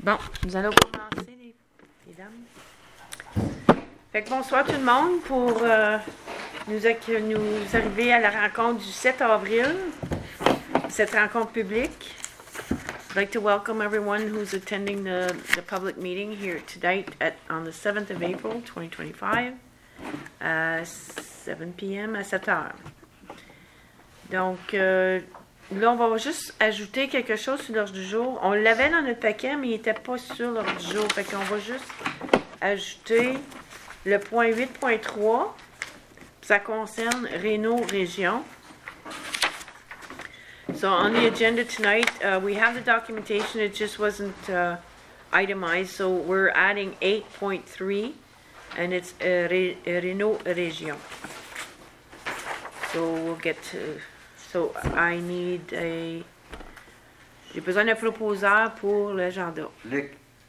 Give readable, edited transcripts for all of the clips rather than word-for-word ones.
Bon, nous allons commencer, les dames. Fait que bonsoir tout le monde pour nous arriver à la rencontre du 7 avril, cette rencontre publique. I'd like to welcome everyone who's attending the public meeting here tonight on the 7th of April, 2025, 7 p.m. à 7 heures. Donc, là, on va juste ajouter quelque chose sur l'ordre du jour. On l'avait dans notre paquet, mais il n'était pas sur l'ordre du jour. Fait qu'on va juste ajouter le point 8.3. Ça concerne Réno Région. So on the agenda tonight, we have the documentation. It just wasn't itemized. So we're adding 8.3, and it's Réno Région. So we'll get to... So, I need j'ai besoin d'un proposeur pour l'agenda. Luc.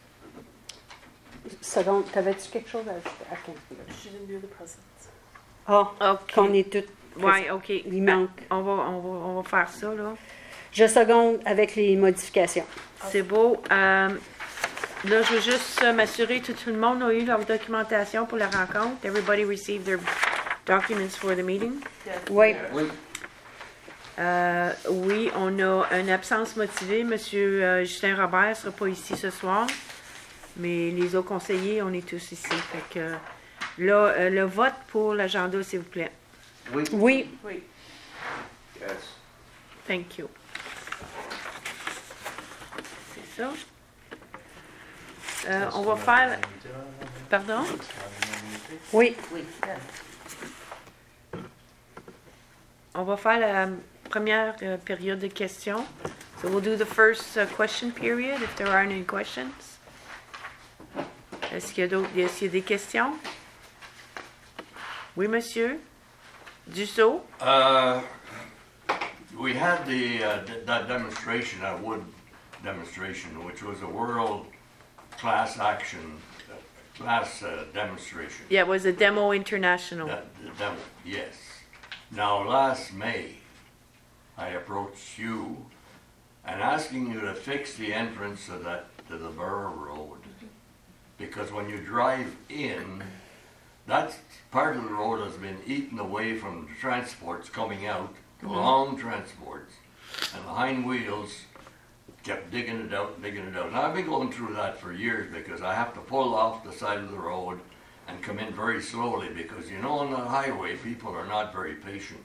Seconde, t'avais-tu quelque chose à ajouter? Okay. She didn't do the presents. Ah, OK. qu'on est toutes... Oui, OK. Il manque. On va faire ça, là. Je seconde avec les modifications. C'est beau. Là, je veux juste m'assurer que tout le monde a eu leur documentation pour la rencontre. Everybody received their documents for the meeting? Yes. Oui. Oui. Oui, on a une absence motivée. Monsieur Justin Robert ne sera pas ici ce soir, mais les autres conseillers, on est tous ici. Fait que là, le vote pour l'agenda, s'il vous plaît. Oui. Oui. Oui. Yes. Thank you. C'est ça. On va faire... Pardon? Oui. On va faire la première période de questions. So we'll do the first question period, if there aren't any questions. Est-ce qu'il y a des questions? Oui, monsieur? Dussault? We had that demonstration, that wood demonstration, which was a world class action, demonstration. Yeah, it was a demo international. The demo, yes. Now, last May, I approached you and asking you to fix the entrance to the Borough Road, because when you drive in, that part of the road has been eaten away from the transports coming out, the long transports, and the hind wheels kept digging it out. And I've been going through that for years because I have to pull off the side of the road and come in very slowly because, you know, on the highway, people are not very patient.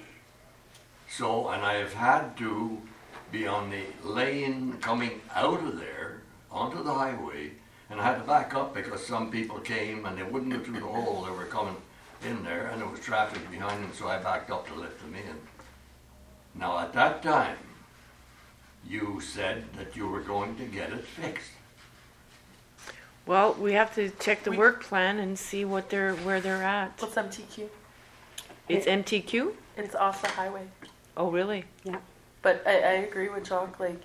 So, and I have had to be on the lane coming out of there onto the highway, and I had to back up because some people came and they wouldn't go through the hole. They were coming in there, and there was traffic behind them, so I backed up to let them in. Now, at that time, you said that you were going to get it fixed. Well, we have to check the work plan and see where they're at. What's MTQ? It's MTQ? It's off the highway. Oh, really? Yeah. But I agree with Jacques, like,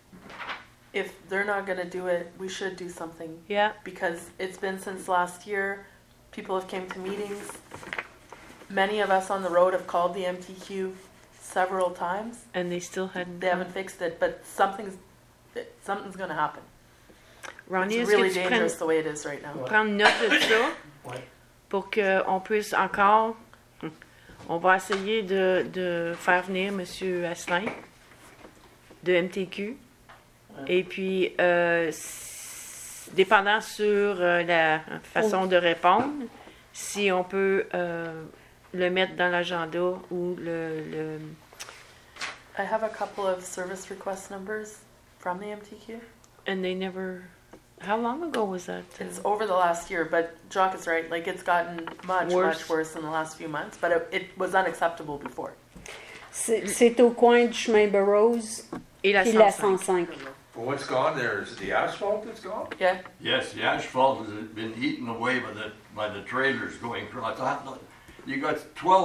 if they're not going to do it, we should do something. Yeah. Because it's been since last year. People have came to meetings. Many of us on the road have called the MTQ several times. And they still hadn't. They haven't fixed it, but something's going to happen. Ronnie, It's est-ce really que tu dangerous the way it is right now. prendre note de ça pour qu'on puisse encore... On va essayer de faire venir M. Asselin de MTQ. Et puis, dépendant sur la façon de répondre, si on peut le mettre dans l'agenda ou le... I have a couple of service request numbers from the MTQ. And they never... How long ago was that? It's over the last year, but Jacques is right. Like, it's gotten much worse in the last few months, but it was unacceptable before. C'est au coin du chemin Burroughs Et la puis la 105. 105. Well, what's gone there? Is it the asphalt that's gone? Yeah. Yes, the asphalt has been eaten away by the trailers going across. You got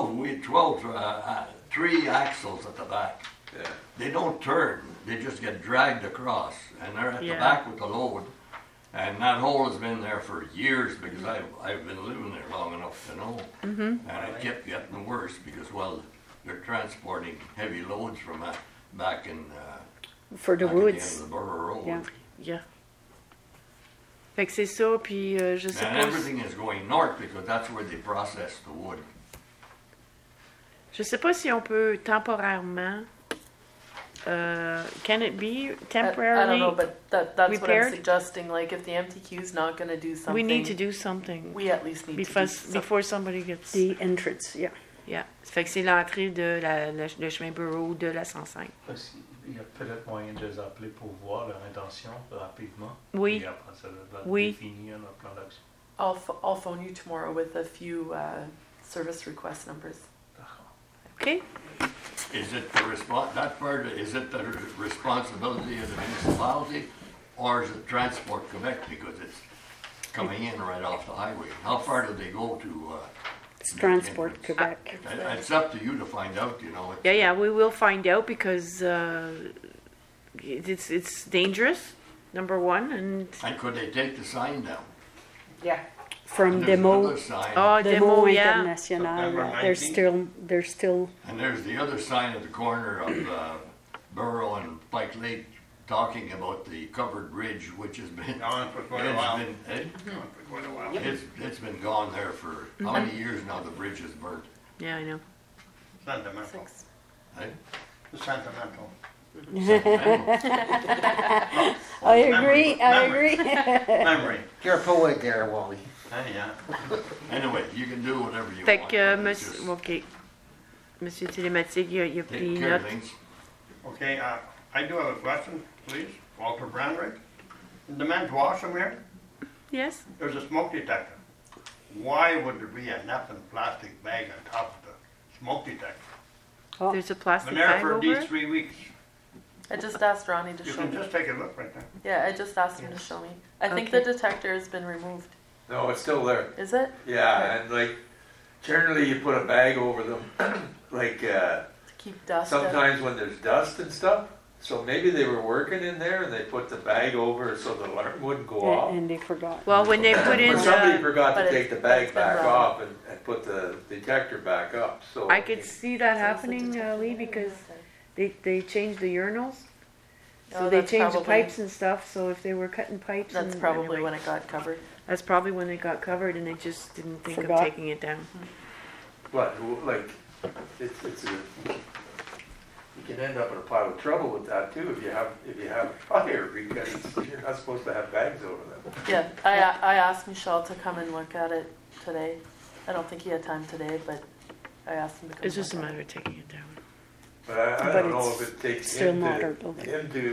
3 axles at the back. Yeah. They don't turn, they just get dragged across, and they're at the back with the load. And that hole has been there for years because I've been living there long enough to know. Mm-hmm. And it kept getting worse because, well, they're transporting heavy loads from back in For the back at the end woods. of the Borough Road. Yeah. Yeah. Fait que c'est ça, puis je sais And pas. everything is going north because that's where they process the wood. Je sais pas si on peut temporairement. Can it be I don't know, temporarily? but that's what I'm repaired? suggesting. Like, if the MTQ is not going to do something, We need to do something we at least need before, to do something. before somebody gets. The entrance, yeah. Yeah. Fait que c'est l'entrée de le chemin bureau de la 105. Parce qu'il y a peut-être moyen de les appeler pour voir leur intention rapidement. Oui. Et après ça, de Oui. définir leur plan d'action. I'll phone you tomorrow with a few service request numbers. D'accord. OK? Is it is it the responsibility of the municipality or is it Transport Quebec because it's coming in right off the highway? How far do they go to, It's make Transport entrance? Quebec. It's up to you to find out, you know. Yeah, we will find out because it's dangerous, number one, and And could they take the sign down? Yeah. From And there's Demo, another sign, oh, Demo demo, yeah. International, September they're still, and there's the other sign at the corner of Borough and Pike Lake talking about the covered bridge, which has been, Gone for quite a while. it's For quite a while. been, it's been gone there for, how many years now the bridge is burnt? Yeah, I know. Sentimental. 6. Eh? Sentimental. I agree, I agree. Memory. You're a poet there, Wally. Yeah. Anyway, you can do whatever you Fait want. que, but monsieur, just OK. Monsieur Télématique, il a pris Take care of note. things. Okay, I do have a question, please. Walter Brandrigg. In the men's washroom here, Yes? there's a smoke detector. Why would there be a napkin plastic bag on top of the smoke detector? There's a plastic Been there bag for over these it? 3 weeks. I just asked Ronnie to You show can me. just take a look right there. Yeah, I just asked him to show me. I think Okay. the detector has been removed. No, it's still there. Is it? Yeah, and like, generally you put a bag over them, like, To keep dust out. sometimes when there's dust and stuff. So maybe they were working in there and they put the bag over so the alarm wouldn't go off. And they forgot. Well, when they put in Or somebody the, forgot But to it- take the bag it's been back wrong. off and put the detector back up, so. I could see that So it's a happening, detector. Lee, because they changed the urinals. So Oh, they that's changed the probably- pipes and stuff, so if they were cutting pipes That's and probably anyway, when it got covered. that's probably when it got covered and they just didn't think Forgot. of taking it down. But, like, it's a, you can end up in a pile of trouble with that too if you have a fire because you're not supposed to have bags over them. Yeah, I asked Michelle to come and look at it today. I don't think he had time today, but I asked him to come. It's just a look at matter of taking it down. But I But don't know it's if it takes still him not our to, building.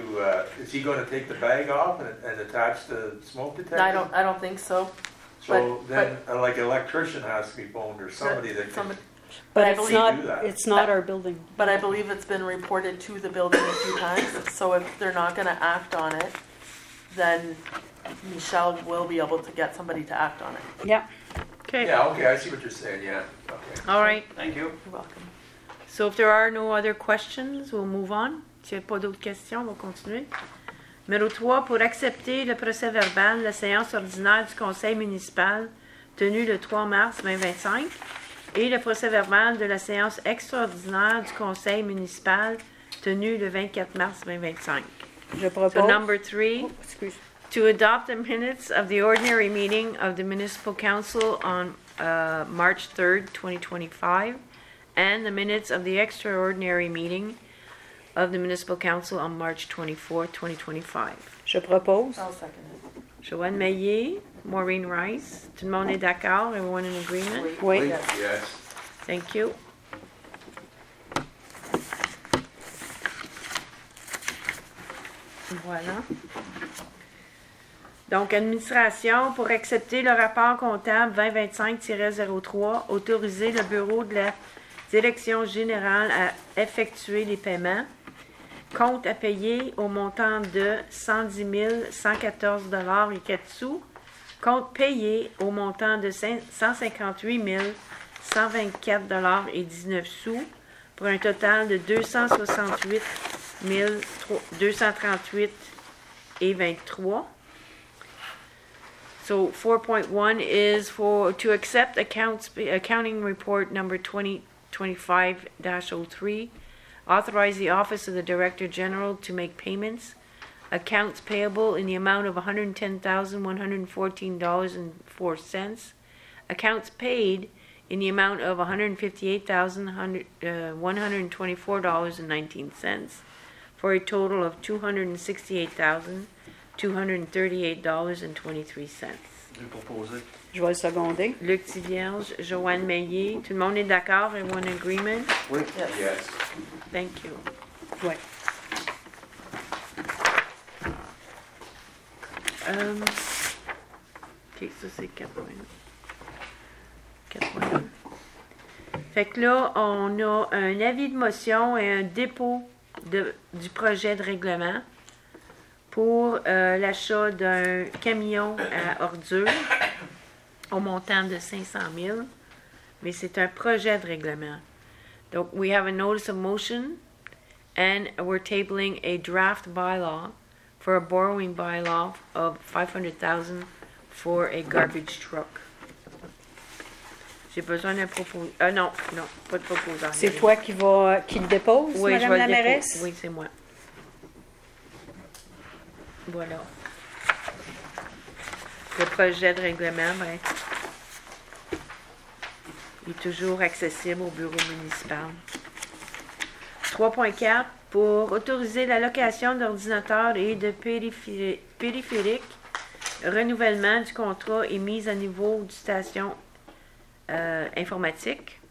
is he gonna take the bag off and attach the smoke it. detector? I don't think so. So but- then, like electrician has to be phoned or somebody that can. Somebody- But I it's believe- not, do that. it's not our building. But I believe it's been reported to the building a few times, so if they're not gonna act on it, then Michelle will be able to get somebody to act on it. Yeah, Okay, Yeah, okay, I see what you're saying, yeah, okay. all right. Thank you. You're welcome. So if there are no other questions, we'll move on. S'il n'y a pas d'autres questions, on va continuer. Numéro 3, pour accepter le procès verbal de la séance ordinaire du conseil municipal tenue le 3 mars 2025 et le procès verbal de la séance extraordinaire du conseil municipal tenue le 24 mars 2025. je propose. So number 3, Oh, excuse. to adopt the minutes of the ordinary meeting of the municipal council on March 3rd, 2025, and the minutes of the extraordinary meeting of the municipal council on March 24th, 2025. Je propose. I'll second it. Joanne Maillet, Maureen Rice, tout le monde est d'accord? Everyone in agreement? Oui. Yes. Yes, Thank you. Voilà. Donc, administration, pour accepter le rapport comptable 2025-03, autoriser le bureau de la direction générale à effectuer les paiements. Compte à payer au montant de 110 114 et 4 sous. Compte payé au montant de 158 124 et 19 sous pour un total de 268 238 et 23. So 4.1 is to accept accounting report number 2025-03, authorize the Office of the Director General to make payments accounts payable in the amount of $110,114.04, accounts paid in the amount of $158,124.19, for a total of $268,238.23. J'ai proposé. Je vais le seconder. Luc Tivierge, Joanne Meillet, tout le monde est d'accord? Everyone in agreement? Oui. Yes. Thank you. Ouais. Ok, ça c'est 4.1. 4.1. Fait que là, on a un avis de motion et un dépôt du projet de règlement pour l'achat d'un camion à ordures au montant de 500 000. Mais c'est un projet de règlement. Donc, we have a notice of motion and we're tabling a draft bylaw for a borrowing bylaw of $500,000 for a garbage truck. J'ai besoin d'un proposant. Non, pas de proposant. C'est toi qui le dépose, Oui, Madame je vais la le mairesse? déposer. Oui, c'est moi. Voilà. Le projet de règlement, ben, il est toujours accessible au bureau municipal. 3.4 pour autoriser la location d'ordinateurs et de périphériques, renouvellement du contrat et mise à niveau du station informatique.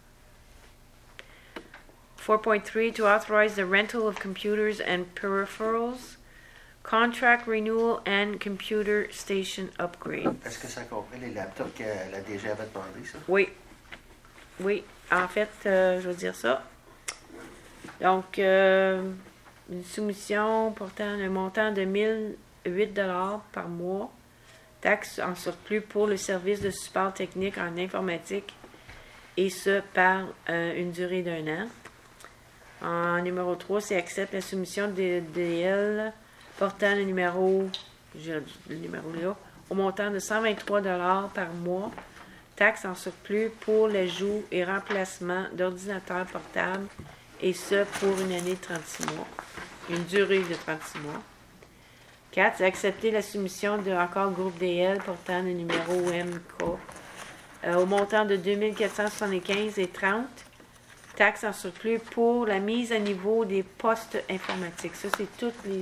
4.3 to authorize the rental of computers and peripherals, contract renewal and computer station upgrade. Est-ce que ça comprend les laptops que la DG avait demandé, ça? Oui. Oui, en fait, je vais dire ça. Donc, une soumission portant un montant de 1 008 par mois, taxe en surplus pour le service de support technique en informatique, et ce, par une durée d'1 an. En numéro 3, c'est accepte la soumission de DL portant le numéro là, au montant de 123 $ par mois, taxe en surplus pour l'ajout et remplacement d'ordinateurs portables, et ce, pour une année de 36 mois. Une durée de 36 mois. 4. C'est accepter la soumission de encore groupe DL portant le numéro MK au montant de 2475,30 $, taxe en surplus pour la mise à niveau des postes informatiques. Ça, c'est tous les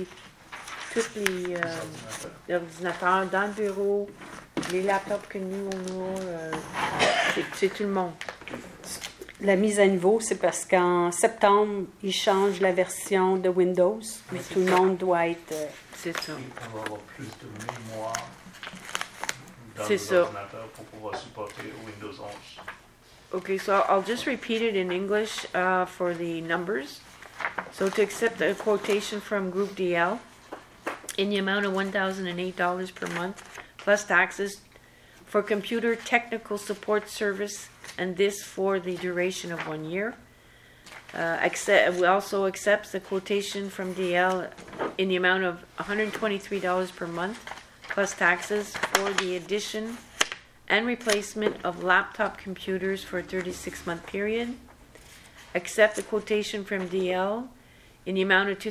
ordinateurs dans le bureau, les laptops que nous, on a, c'est tout le monde. La mise à niveau, c'est parce qu'en septembre, ils changent la version de Windows, mais tout le monde doit être... C'est ça. On va avoir plus de mémoire dans C'est ça. l'ordinateur pour pouvoir supporter Windows 11. Okay, so I'll just repeat it in English for the numbers. So to accept a quotation from Group DL in the amount of $1,008 per month, plus taxes, for computer technical support service, and this for the duration of 1 year. We also accept the quotation from DL in the amount of $123 per month, plus taxes, for the addition and replacement of laptop computers for a 36-month period. Accept the quotation from DL in the amount of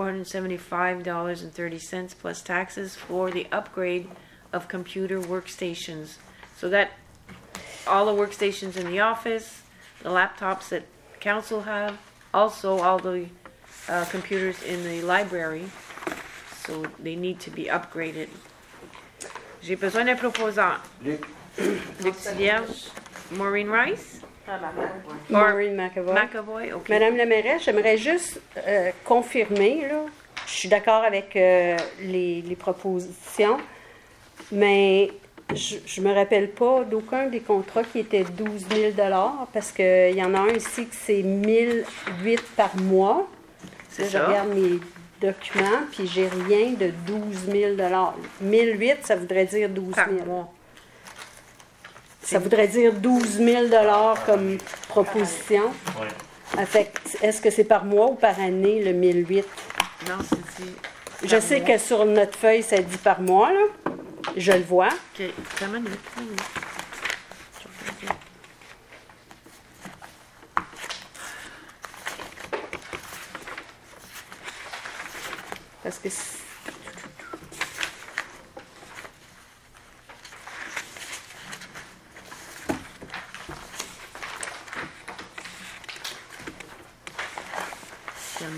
$2,475.30 plus taxes for the upgrade of computer workstations. So that all the workstations in the office, the laptops that council have, also all the computers in the library, so they need to be upgraded. J'ai besoin d'un proposant. Luc? Luc Tivierge, Maureen Rice, Maureen McAvoy. McAvoy, OK. Madame la mairesse, j'aimerais juste confirmer, là, je suis d'accord avec les propositions, mais je me rappelle pas d'aucun des contrats qui était 12 000 $, parce qu'il y en a un ici que c'est 1 008 par mois. C'est Là, je ça. regarde mes documents, puis j'ai rien de 12 000 $. 1 008, ça voudrait dire 12 Par 000. mois. Ça voudrait dire 12 000 $ comme proposition. Oui. Fait que, est-ce que c'est par mois ou par année, le 1008? Non, c'est dit. Je par sais mois. que sur notre feuille, ça dit par mois, là. Je le vois. OK, attends une minute. Je vais regarder. Parce que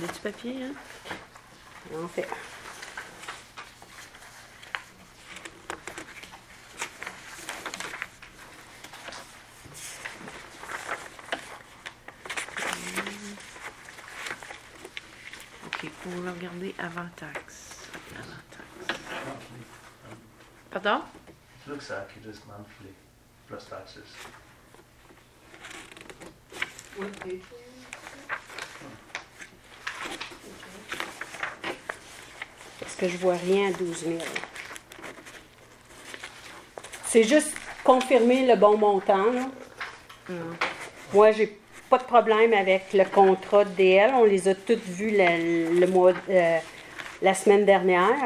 On a du papier, hein? En fait. OK, pour le regarder avant taxe. Avant taxe. Pardon? Looks like it is monthly plus taxes. Parce que je vois rien à 12 000. C'est juste confirmer le bon montant, là. Moi, j'ai pas de problème avec le contrat de DL. On les a toutes vus la semaine dernière.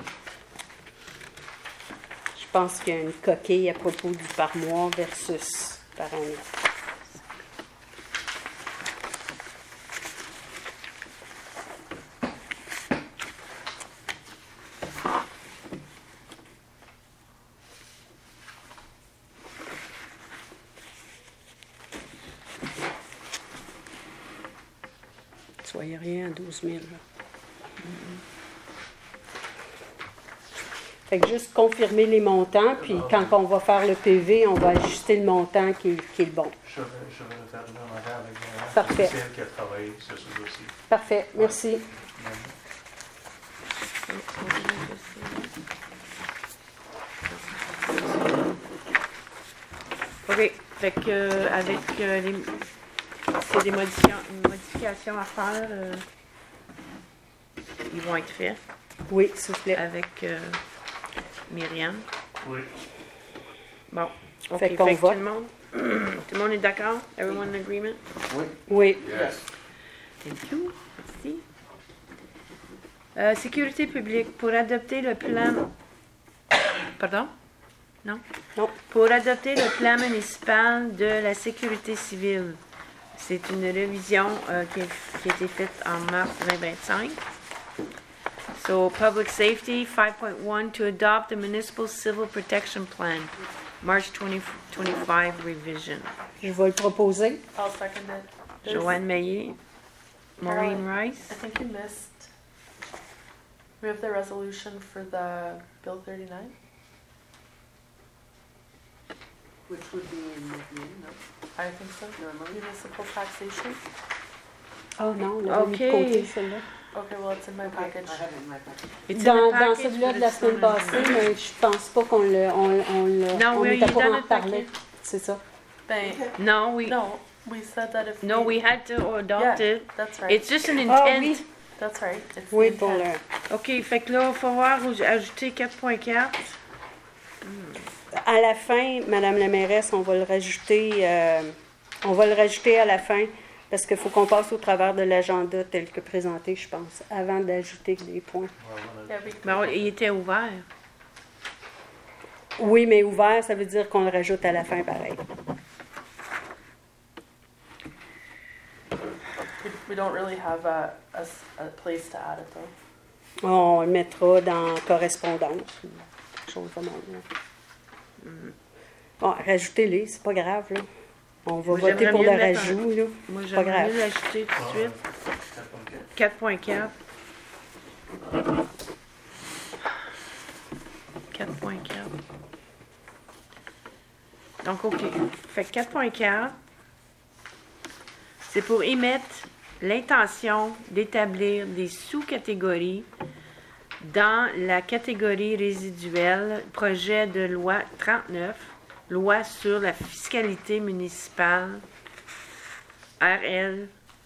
Je pense qu'il y a une coquille à propos du par mois versus par année. Soyez rien à 12 000. Là. Fait que juste confirmer les montants, puis quand on va faire le PV, on va ajuster le montant qui est le bon. Je vais le faire là en avant avec mon Parfait. officiel qui a travaillé sur ce dossier. Parfait, merci. OK. Fait que avec c'est des modifications à faire, ils vont être faits Oui, s'il vous plaît. avec Myriam. Oui. Bon. OK. Fait qu'on que vote. tout le monde est d'accord? Everyone in agreement? Oui. Oui. Yes. Thank you. Merci. Sécurité publique, pour adopter le plan... Pardon? Non? Non. Pour adopter le plan municipal de la sécurité civile. C'est une révision qui a été faite en mars 2025. So, Public Safety 5.1, to adopt the Municipal Civil Protection Plan, March 2025 revision. Je vais le proposer. I'll second it. There's- Joanne Maillet, Maureen Rice. I think you missed. We have the resolution for the Bill 39. Which would be in the no? I think so. Municipal taxation. Oh non, on l'a mis de OK. côté, celle-là. Okay, well, it's in my package. I have it in my packet. It's in Dans the package, celui-là but de la it's semaine not in- passée, mais je pense pas qu'on l'a. Non, On oui, il n'était est pas dans en notre parler. paquet. C'est ça. Bang. No, we We said that if no, we had to adopt Yeah, it. that's right. It's just an Ah intent. oui, That's right. It's oui, the pour intent. le. OK, fait que là, il faut voir où j'ai ajouté 4.4. À la fin, Madame la mairesse, on va le rajouter. On va le rajouter à la fin parce qu'il faut qu'on passe au travers de l'agenda tel que présenté, je pense, avant d'ajouter des points. Yeah, we Ben, il était ouvert. Oui, mais ouvert, ça veut dire qu'on le rajoute à la fin pareil. we don't really have a place to add it though. On le mettra dans correspondance. Quelque chose de même, là. Bon, rajoutez-les, c'est pas grave, là. On va Moi, voter j'aimerais pour mieux le mettre rajout, là. Moi, Pas j'aimerais grave. mieux l'ajouter tout de suite. 4.4. 4.4. Donc, OK. Fait que 4.4, c'est pour émettre l'intention d'établir des sous-catégories dans la catégorie résiduelle, projet de loi 39, loi sur la fiscalité municipale, RL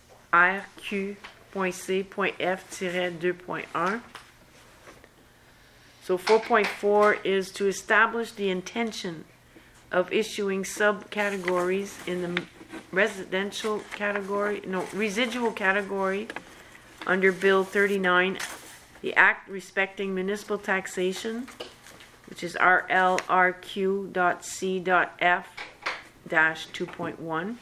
RQ.C.F-2.1. So 4.4 is to establish the intention of issuing subcategories in the residual category under Bill 39, the Act respecting municipal taxation, which is RLRQ.C.F-2.1.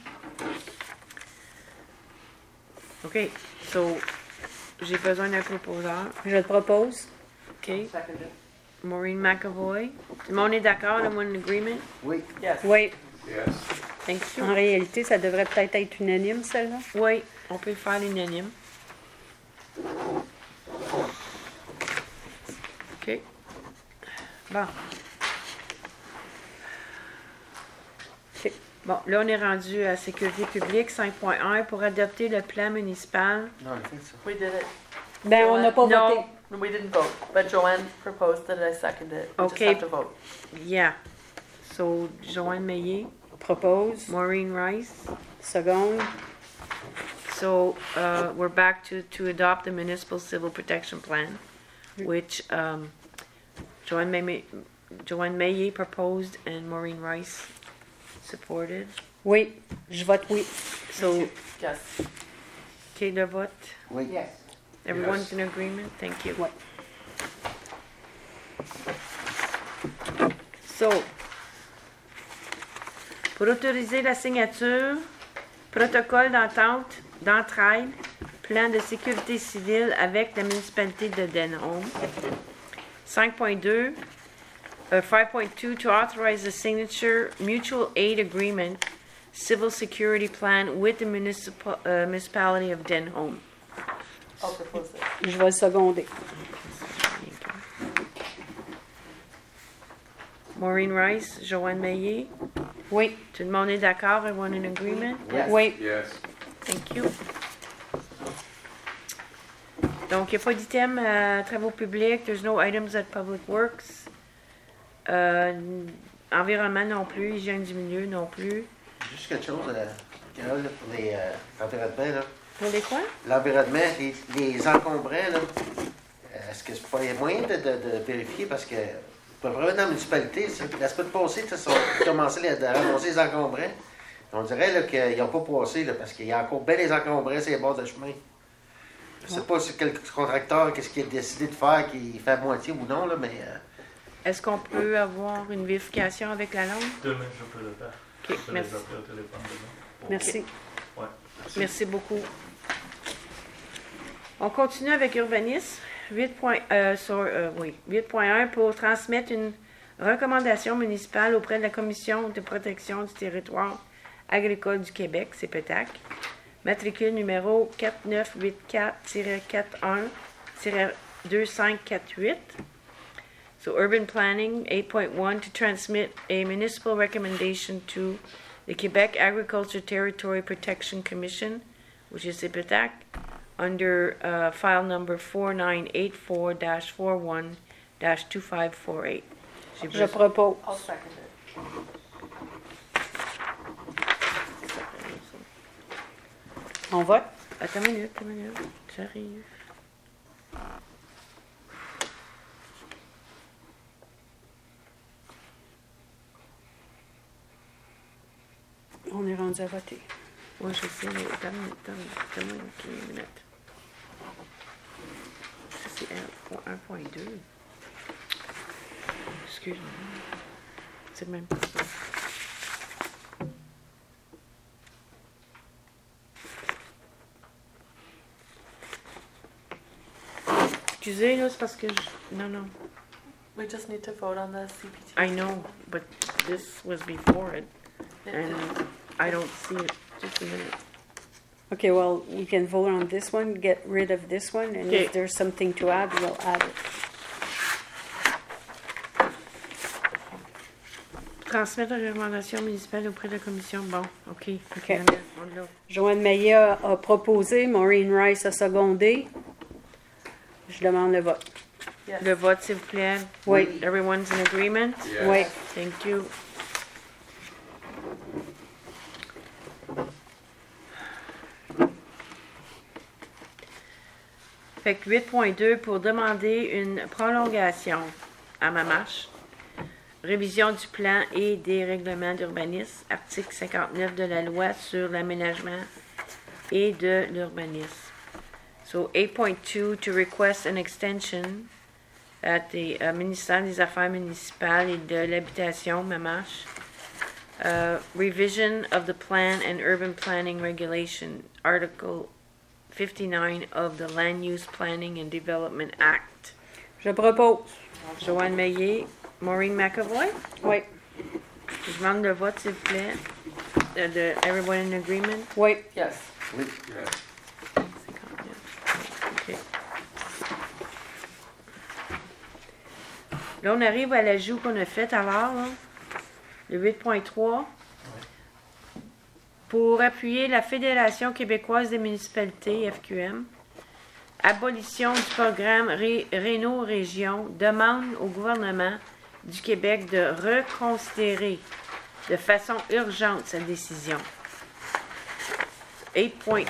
OK, so j'ai besoin d'un proposeur. Je le propose. OK, Second it. Maureen McAvoy. Tout le monde est d'accord, everyone in agreement? Oui. Yes. Oui, Yes. Thank you. en réalité, ça devrait peut-être être unanime, celle-là. Oui, on peut le faire l'unanime. OK. Bon. OK. Bon, là, on est rendu à sécurité publique 5.1 pour adopter le plan municipal. Non, on fait ça. We did it. Ben, on n'a pas Non. voté. We didn't vote, but Joanne proposed it and I seconded it. We Okay. just have to vote. Yeah. So, Joanne Meillet, Propose. Maureen Rice. Seconde. So, we're back to adopt the municipal civil protection plan, which Joanne Meillet proposed and Maureen Rice supported. Oui. Je vote oui. So, Yes. okay, le vote. Oui. Yes. Everyone's in agreement? Thank you. Ouais. So, pour autoriser la signature, protocole d'entraide, plan de sécurité civile avec la municipalité de Denholm. 5.2, 5.2, to authorize the signature mutual aid agreement, civil security plan with the municipality of Denholm. I'll propose it. Je vais le seconder. Maureen Rice, Joanne Meillet. Oui. Tout le monde est d'accord? Everyone in agreement? Yes. Oui. Yes. Thank you. Donc, il n'y a pas d'item travaux publics. There's no items at Public Works. Environnement non plus. Hygiène du milieu non plus. Juste quelque chose, Carole, là, pour les l'environnement, là. Pour les quoi? L'environnement, les encombrants, là, est-ce que c'est pas il y a moyen de vérifier parce que pour vraiment dans la municipalité, la semaine passée, ils ont commencé à ramasser les encombrants. On dirait là, qu'ils n'ont pas passé là, parce qu'il y a encore bien les encombrants sur les bords de chemin. Je ne sais pas si quel contracteur, qu'est-ce qu'il a décidé de faire, qu'il fait à moitié ou non, là, mais Est-ce qu'on peut avoir une vérification avec la langue? Demain, je peux le faire. OK, Je peux merci. les appeler au téléphone demain. Merci. Ouais. Merci beaucoup. On continue avec urbanisme. 8.1 pour transmettre une recommandation municipale auprès de la Commission de protection du territoire agricole du Québec, CPTAC, matricule numéro 4984-41-2548. So urban planning 8.1 to transmit a municipal recommendation to the Quebec Agriculture Territory Protection Commission, which is CPTAC, under file number 4984-41-2548. Je propose. I'll second it. On vote? Attends une minute, j'arrive. On est rendu à voter. Oui, je sais, mais attends une minute. Ça, c'est 1.2. Excuse-moi. C'est même pas ça. Excusez, là, c'est parce que non. We just need to vote on the CPT. I know, but this was before it, and I don't see it. Just a minute. Okay, well, we can vote on this one, get rid of this one, and Okay. if there's something to add, we'll add it. Transmettre la recommandation municipale auprès de la commission. Bon, OK. OK. On l'a. Joanne Meillet a proposé, Maureen Rice a secondé. Je demande le vote. Yes. Le vote, s'il vous plaît. Oui. Everyone's in agreement? Yes. Oui. Thank you. Fait que 8.2 pour demander une prolongation à ma marche. Révision du plan et des règlements d'urbanisme, article 59 de la loi sur l'aménagement et de l'urbanisme. So 8.2 to request an extension at the ministère des Affaires municipales et de l'habitation, MAMACH. Revision of the plan and urban planning regulation, article 59 of the Land Use Planning and Development Act. Je propose. Joanne Meillet, Maureen McAvoy. Oui. Je demande le vote, s'il vous plaît. Everyone in agreement? Oui. Yes. oui. Yes. 59. OK. Là, on arrive à l'ajout qu'on a fait alors, là, le 8.3. Pour appuyer la Fédération québécoise des municipalités, FQM, abolition du programme Réno Région, demande au gouvernement du Québec de reconsidérer de façon urgente sa décision. 8.3.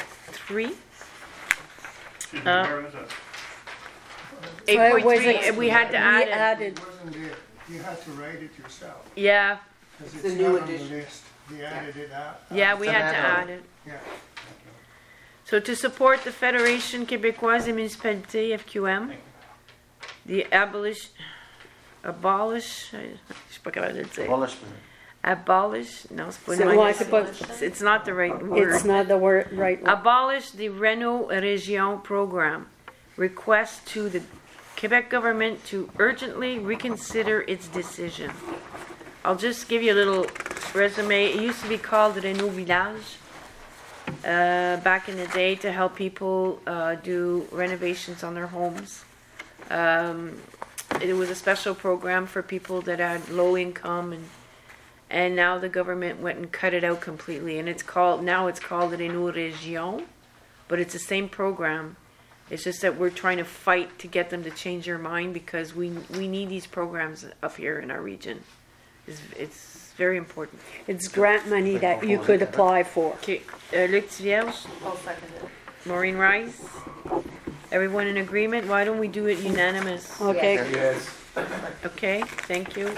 Where is it? 8.3, we had to add it. added. It wasn't there. You had to write it yourself, Yeah, because It's a it's new not on the edition. list. They added it out. yeah, we It's an had to add-on. add it. Yeah. So to support the Fédération québécoise des municipalités, FQM, the abolish, je sais pas comment le dire. Abolishment. Abolish, non, c'est pas C'est- une ouais, c'est pas- It's not the right word. It's not the right word. Abolish the Renault Région program. Request to the Quebec government to urgently reconsider its decision. I'll just give you a little resume. It used to be called Renault Village back in the day to help people do renovations on their homes. It was a special program for people that had low income, and now the government went and cut it out completely. And it's called Renault Région, but it's the same program. It's just that we're trying to fight to get them to change their mind because we need these programs up here in our region. It's very important. It's grant money that you could apply for. Okay, Luc Tivierge, I'll second it. Maureen Rice, everyone in agreement? Why don't we do it unanimous? Okay. Yes. Okay, thank you.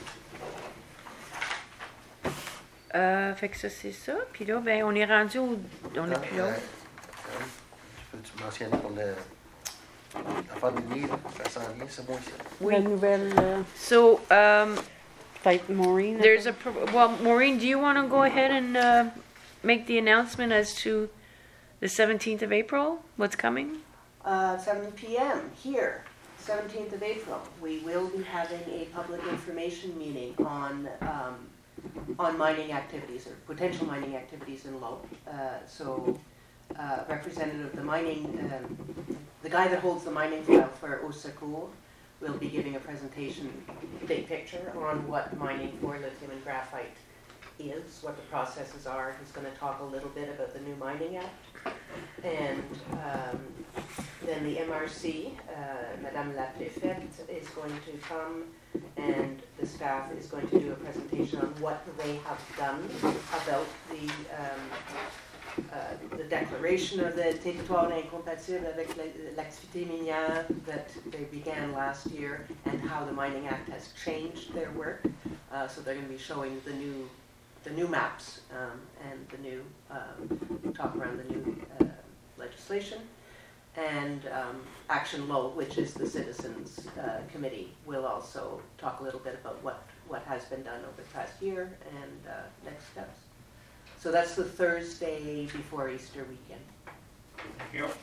Fait que ça, c'est ça. Puis là, ben, on est rendu au... On n'a plus l'autre. Peux-tu mentionner pour l'affaire de nuit, là, ça s'en vient, c'est moi ça. La nouvelle, So, peut-être Maureen. there's a... Well, Maureen, do you want to go ahead and make the announcement as to the 17th of April? What's coming? 7 p.m. here, 17th of April. We will be having a public information meeting on mining activities or potential mining activities in Low. Representative of the mining, the guy that holds the mining file for Osako will be giving a presentation, big picture, on what mining for lithium and graphite is, what the processes are. He's going to talk a little bit about the new Mining Act. And then the MRC, Madame la Préfète, is going to come, and the staff is going to do a presentation on what they have done about the declaration of the territoire incompatible avec l'activité minière that they began last year, and how the Mining Act has changed their work. So they're going to be showing the new maps and the new talk around the new legislation. And Action Low, which is the citizens committee, will also talk a little bit about what has been done over the past year and next steps. So that's the Thursday before Easter weekend. Yep.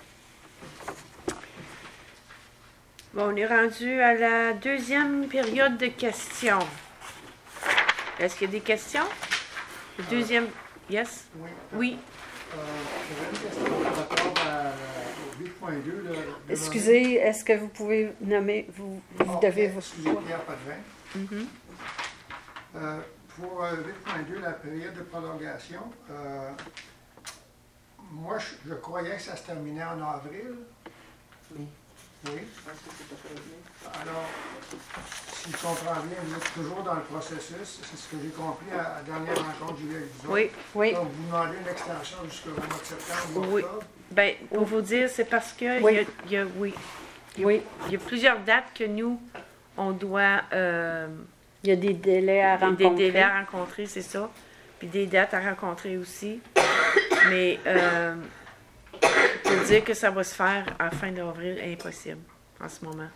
Bon, on est rendu à la deuxième période de questions. Est-ce qu'il y a des questions? Le deuxième... Yes? Oui. Oui. J'avais une question par rapport au 8.2. Là, Excusez, est-ce que vous pouvez nommer, vous devez vous... Excusez, Pierre Potvin. Mhm. Pour 8.2, la période de prolongation, moi, je croyais que ça se terminait en avril. Oui. Oui. Je pense que c'est pas fini. Alors, si je comprends bien, vous êtes toujours dans le processus. C'est ce que j'ai compris à la dernière rencontre que j'ai eue avec vous autres. Oui. Oui. Donc, vous demandez une extension jusqu'au mois de septembre ou Oui. octobre. Ben, pour vous dire, c'est parce que Oui. il y a Oui. il y a plusieurs dates que nous, on doit... Il y a des délais à rencontrer. Des délais à rencontrer, c'est ça. Puis des dates à rencontrer aussi. Mais pour dire que ça va se faire à la fin d'avril, c'est impossible en ce moment.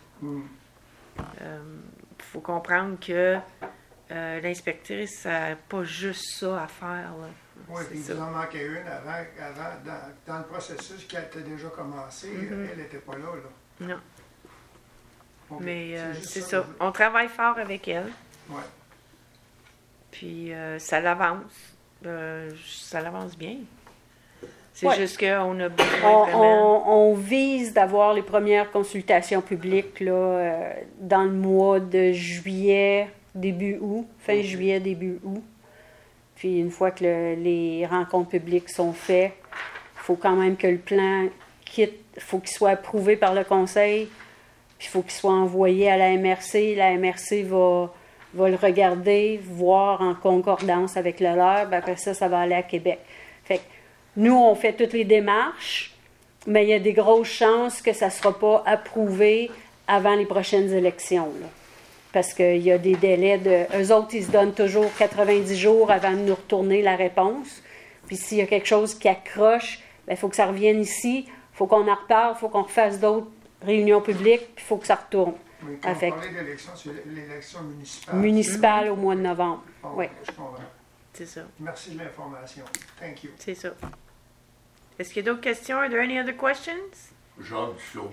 Faut comprendre que l'inspectrice n'a pas juste ça à faire. Là. Oui, C'est puis ça. il en manquait une avant dans le processus qui était déjà commencé. Elle n'était pas là. Non. OK. Mais juste c'est que ça. On travaille fort avec elle. Ouais. Puis ça l'avance. Ça l'avance bien. C'est Ouais. juste qu'on a besoin On, vraiment. on vise d'avoir les premières consultations publiques là, dans le mois de juillet, début août, fin juillet, début août. Puis une fois que les rencontres publiques sont faites, il faut quand même que le plan quitte, il faut qu'il soit approuvé par le conseil, puis il faut qu'il soit envoyé à la MRC. La MRC va le regarder, voir en concordance avec le leur, puis après ça va aller à Québec. Fait que nous, on fait toutes les démarches, mais il y a des grosses chances que ça ne sera pas approuvé avant les prochaines élections, là. Parce qu'il y a des délais de... Eux autres, ils se donnent toujours 90 jours avant de nous retourner la réponse. Puis s'il y a quelque chose qui accroche, il faut que ça revienne ici, il faut qu'on en reparle, il faut qu'on refasse d'autres réunions publiques, puis il faut que ça retourne. Mais quand Avec- on parlait d'élection, c'est l'élection municipale. Municipal au mois de novembre. Bon, Oui. je comprends. C'est ça. Merci de l'information. Thank you. C'est ça. Est-ce qu'il y a d'autres questions? Are there any other questions? Jean Dussault.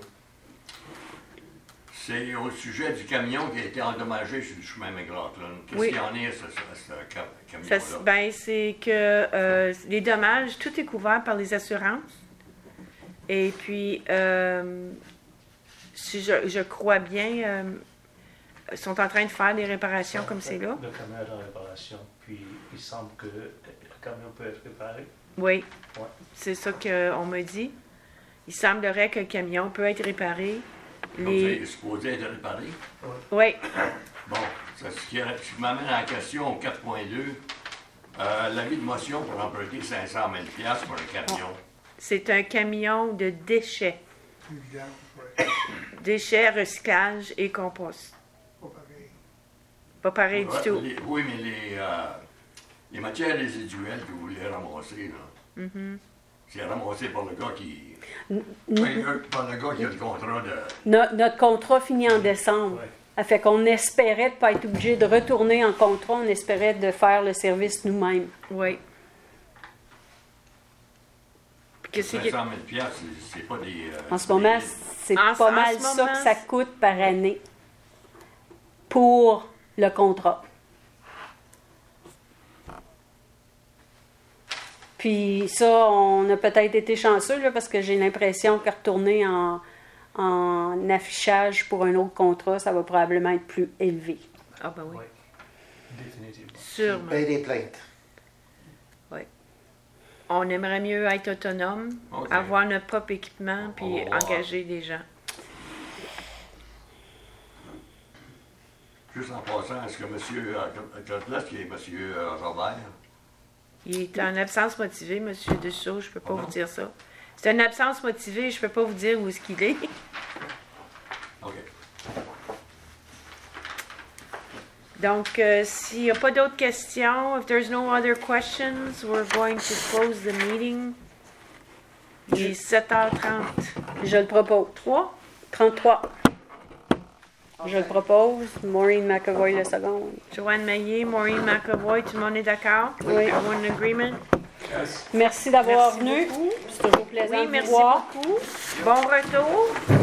C'est au sujet du camion qui a été endommagé sur le chemin McLaughlin. Qu'est-ce Oui. qu'il y en est, ce Ça, camion-là? ben, c'est que les dommages, tout est couvert par les assurances. Et puis, si je crois bien, ils sont en train de faire des réparations comme c'est là. Le camion est en réparation, puis il semble que le camion peut être réparé. Oui, Ouais. c'est ça qu'on m'a dit. Il semblerait que le camion peut être réparé. Donc, Les... c'est supposé être réparé. Oui, Bon, ce qui m'amène à la question 4.2. L'avis de motion pour emprunter 500 000 $ pour un camion. c'est un camion de déchets. Évidemment, oui. Déchets, recyclage et compost. Pas pareil. Pas pareil Ouais, du tout. oui, mais les matières résiduelles que vous voulez ramasser, là, Mhm. c'est ramassé par le gars qui... N- par le gars qui a le contrat de... Notre contrat finit en décembre. Ouais. Ça fait qu'on espérait de ne pas être obligé de retourner en contrat, on espérait de faire le service nous-mêmes. Oui. Puis qu'est-ce 500 qui- 000 $, c'est pas des... En ce moment, c'est En pas ce mal moment, ça que ça coûte par année pour le contrat. Puis ça, on a peut-être été chanceux là, parce que j'ai l'impression que retourner en affichage pour un autre contrat, ça va probablement être plus élevé. Ah ben oui, Oui, définitivement. sûrement. Paye des plaintes. On aimerait mieux être autonome, Ok. avoir notre propre équipement, puis On va voir. engager des gens. Juste en passant, est-ce que M. Cotlas, qui est M. Robert, Il est en absence motivée, M. Dussault, je peux pas Ah vous non? dire ça. C'est une absence motivée, je peux pas vous dire où est-ce qu'il est. OK. Donc, s'il n'y a pas d'autres questions, if there's no other questions, we're going to close the meeting. Il est 7h33. Je le propose. 33. Je le propose. Maureen McAvoy le second. Joanne Maillet, Maureen McAvoy, tout le monde est d'accord? Oui. Everyone in agreement? Merci d'avoir Merci venu. beaucoup. C'est toujours plaisant Oui, de merci vous voir. beaucoup. Bon retour.